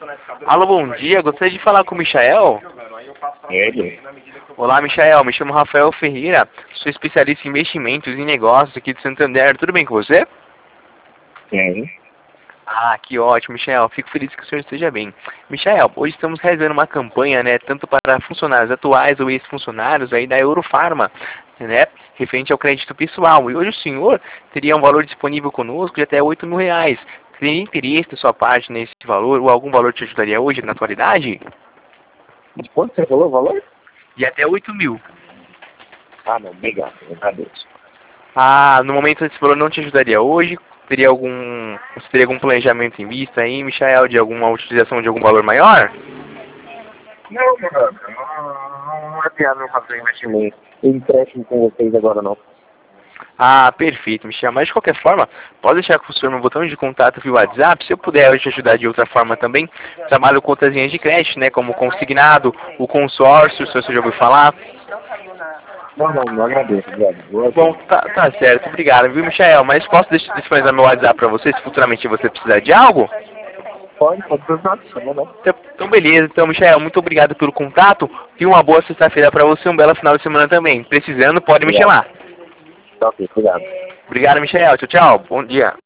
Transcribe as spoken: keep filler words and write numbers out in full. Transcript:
Alô, bom dia. Gostaria de falar com o Michael? Ele? Olá, Michael. Me chamo Rafael Ferreira. Sou especialista em investimentos e negócios aqui de Santander. Tudo bem com você? Sim. Ah, que ótimo, Michael. Fico feliz que o senhor esteja bem. Michael, hoje estamos realizando uma campanha, né, tanto para funcionários atuais ou ex-funcionários aí da Eurofarma, né, referente ao crédito pessoal. E hoje o senhor teria um valor disponível conosco de até oito mil reais. Teria interesse da sua parte nesse valor ou algum valor te ajudaria hoje, na atualidade? Mas quanto você falou o valor? De até oito mil. Ah, não, obrigado, eu agradeço. Ah, no momento esse valor não te ajudaria hoje? Teria algum, você teria algum planejamento em vista aí, Michael, de alguma utilização de algum valor maior? Não, não, não, não, não é viável fazer investimento. Empréstimo com vocês agora não. Ah, perfeito, Michel. Mas de qualquer forma, pode deixar com o senhor meu botão de contato via WhatsApp. Se eu puder eu te ajudar de outra forma também, trabalho com outras linhas de crédito, né? Como o consignado, o consórcio, se você já ouviu falar. Não, não, não agradeço, obrigado. Bom, tá, tá certo, obrigado, viu, Michael? Mas posso deixar disponibilizar meu WhatsApp para você se futuramente você precisar de algo? Pode, pode precisar, não, não. Então, então, beleza. Então, Michael, muito obrigado pelo contato e uma boa sexta-feira para você, um belo final de semana também. Precisando, pode me Obrigado. chamar. Tá ok, obrigado. Obrigado, Michael. Tchau, tchau. Bom dia.